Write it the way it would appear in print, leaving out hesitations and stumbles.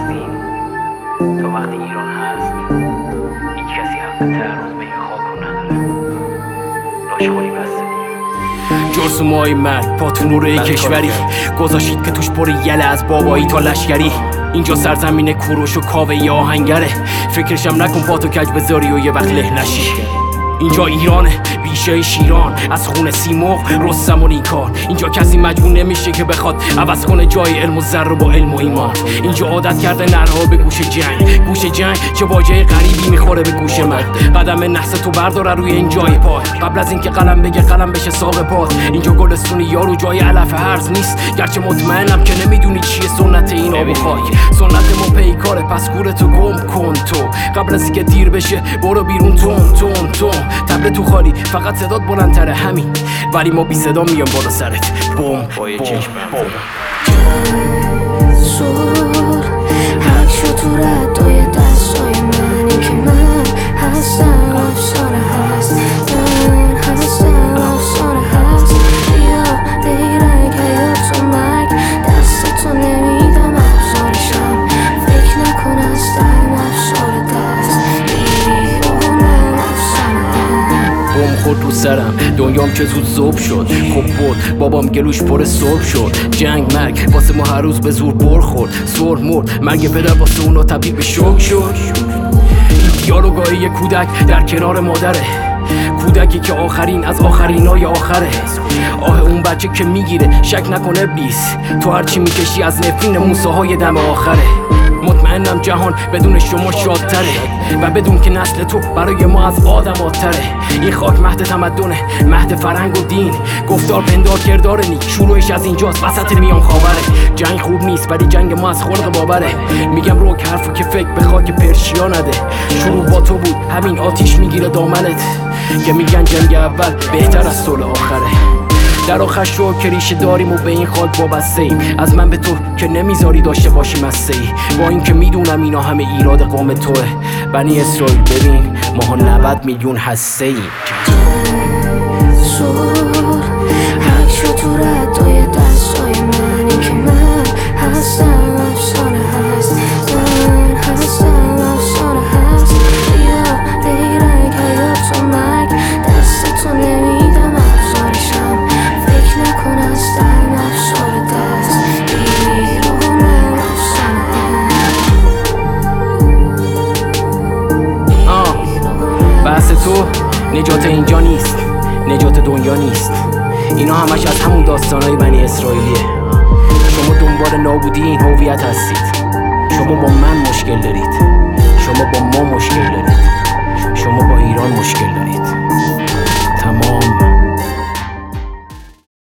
عزیزیم تا وقتی ایران هست هیچ کسی حق تعرض به این خاک رو نداره. لاشخوری بسته جرسومای مرد پا تو نوره کشوری گذاشید که توش پر یله از بابایی تا لشکری. اینجا سرزمین کوروش و کاوه یا آهنگره، فکرشم نکن پا تو کج بذاری و یه وقت له نشی. اینجا ایرانه بیشه شیران، از خون سیمرغ رستم و نیکان. اینجا کسی مجبور نمیشه که بخواد عوض کنه جای علم و زر رو با علم و ایمان. اینجا عادت کرده نرها به گوش جنگ چه واژه غریبی میخوره به گوش من. قدم نحس تو برداره روی این جای پای، قبل از اینکه قلم بگه قلم بشه ساق پات. اینجا گلستونی یارو جای علف هرز نیست، گرچه مطمئنم که نمیدونی چیه سنت این آب و خاک. سنت ما پیکاره پس گورتو گم کن تو، قبل از اینکه دیر بشه برو بیرون تون تبل تو خالی فقط صدات بلندتره همین، ولی ما بی صدا میام بالا سرت بوم زور حق شد تو ردای دستای من، این که من هستم افسانه هست، من هستم افسانه هست. بیا بیرنگ حیات و مرگ دست تو نمیدم افزارشم، فکر نکن هستم افسار دست بیرونم افسانه. بوم خورد رو سرم دنیام که زود صبح شد، خب برد بابام گلوش پر صبح شد. جنگ مرگ واسه ما هر روز به زور برخورد، سر مرد مرگ پدر واسه اونا تبدیل به شوک شد. این دیالوگای یه کودک در کنار مادره، کودکی که آخرین از آخرینای آخره. آه اون بچه که میگیره شک نکنه ابلیس، تو هرچی میکشی از نفرین موساهای دم آخره. مطمئنم جهان بدون شما شادتره و بدون که نسل تو برای ما از آدماتره. این خاک مهد تمدنه، مهد فرهنگ و دین، گفتار پندار کردار نیک، شروعش از اینجاست وسط میان خاوره. جنگ خوب نیست ولی جنگ ما از خلق باوره. میگم روک حرفو که فکر به خاک پرشیا نده، شروع با تو بود همین آتیش میگیره دامنت، که میگن جنگ اول بهتر از صلح آخره. در آخر شو که ریشه داریم و به این خاک وابسته ایم، از من به تو که نمیذاری داشته باشیم مسته ای. با این که میدونم اینا همه ایراد قوم توه، بنی اسرائیل ببین ماها 90 میلیون هسته ایم. زور حق شد تو ردای دستای من، این که من هستم افسانه هست، من هستم افسانه هست. بیا بیرنگ حیات و مرگ دست تو نمیدم افزارشم، فکر نکن هستم افسار دست بیرونم افسانه. بحث تو نجات اینجا نیست، نجات دنیا نیست. اینا همش از همون داستانای بنی اسرائیلیه. شما دنبال نابودی این هویت هستید، شما با من مشکل دارید، شما با ما مشکل دارید.